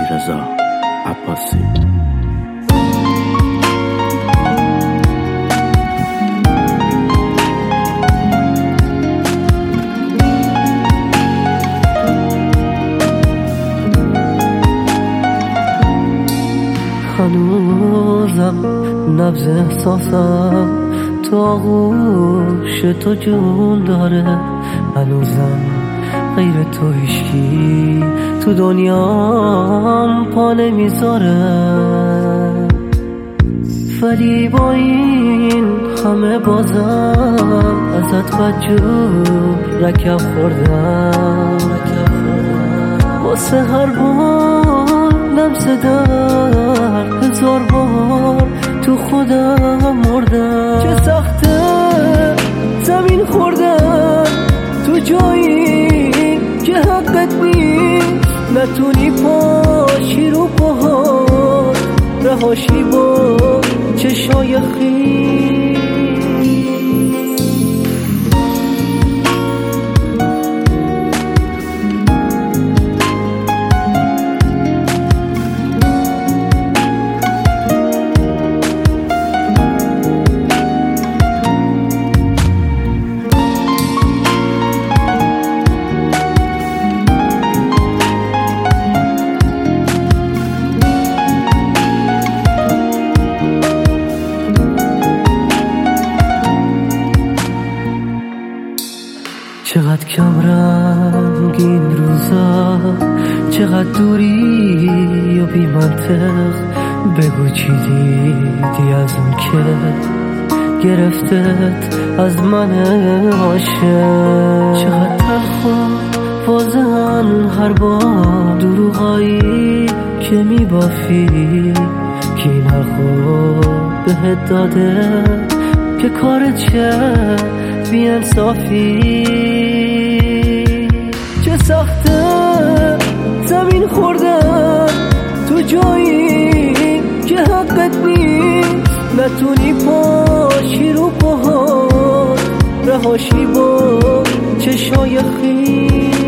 علیرضا عباسی. هنوزم نبض احساسم تو آغوش تو جون داره، هنوزم غیر تو هیچکی تو دنیام پا نمیذاره، ولی با این همه بازم ازت بدجور رکب خوردم. واسه هر بار لمس در هزار بار تو خودم مردم. چه سخته زمین خوردن تو جایی که حقت نیست، نتونی پاشی رو پاهات رهاشی با چشای خیس. چقدر کم رنگین روزا، چقدر دوری و بی منطق. بگو چی دیدی از اون که گرفتت از من عاشق. چقدر تلخ واضحن هر بار دروغایی که میبافی، که این حرفو بهت داده که کارت چه بی انصافی. چه سخته زمین خوردن تو جایی که حقت نیست، نتونی پاشی رو پاهات رهاشی با چشای خیس.